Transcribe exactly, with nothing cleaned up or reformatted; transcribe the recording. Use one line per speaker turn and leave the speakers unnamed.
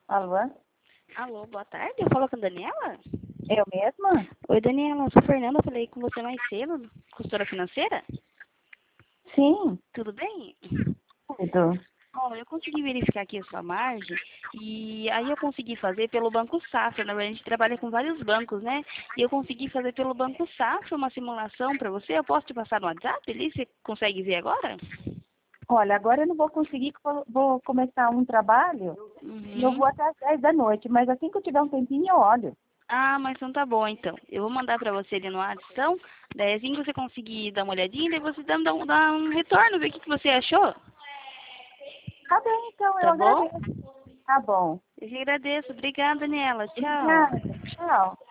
Alô?
Alô, boa tarde. Eu falo com a Daniela?
Eu mesma?
Oi, Daniela. Eu sou a Fernanda. Eu falei com você mais cedo, consultora financeira.
Sim,
Tudo bem?
tudo.
Ó, eu consegui verificar aqui a sua margem e aí eu consegui fazer pelo Banco Safra. Na verdade, a gente trabalha com vários bancos, né? E eu consegui fazer pelo Banco Safra uma simulação para você. Eu posso te passar no WhatsApp ali? Você consegue ver agora?
Olha, agora eu não vou conseguir, que eu vou começar um trabalho e eu
Uhum.
vou até às dez da noite, mas assim que eu tiver um tempinho eu olho.
Ah, mas então tá bom, então. Eu vou mandar pra você ali no WhatsApp, então. Daí assim que você conseguir dar uma olhadinha, daí você dá, dá, um, dá um retorno, ver o que, que você achou.
Tá bem, então, eu
Tá bom?
agradeço. Tá bom.
Eu te agradeço. Obrigada, Daniela. Tchau.
Obrigada. Tchau.